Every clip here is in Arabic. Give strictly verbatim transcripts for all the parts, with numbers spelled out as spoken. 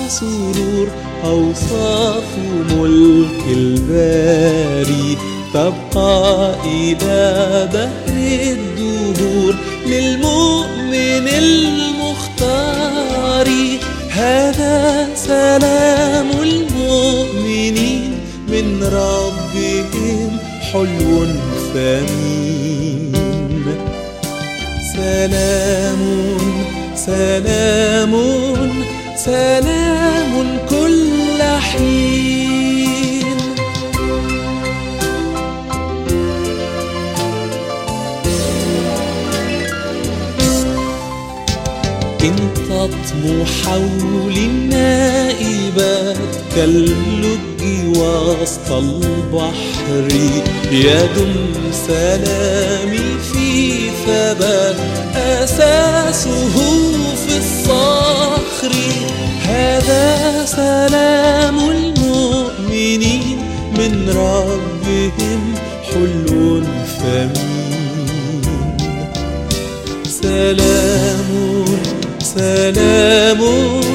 سرور أوصاف ملك الباري تبقى إلى دهر الدهور للمؤمن المختار. هذا سلام المؤمنين من ربهم حلو ثمين. سلام سلام سلام كل حين. إن تطمو حولي النائبات كاللج وسط البحر يدم سلامي في ثبات أساسه في الصخر. هذا سلام المؤمنين من ربهم حلو ثمين. سلام سلام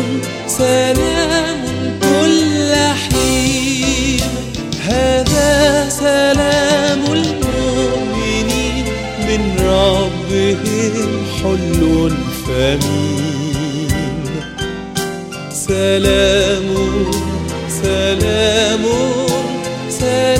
سلام كل حين. هذا سلام المؤمنين من ربهم حلو ثمين. سلام سلام سلام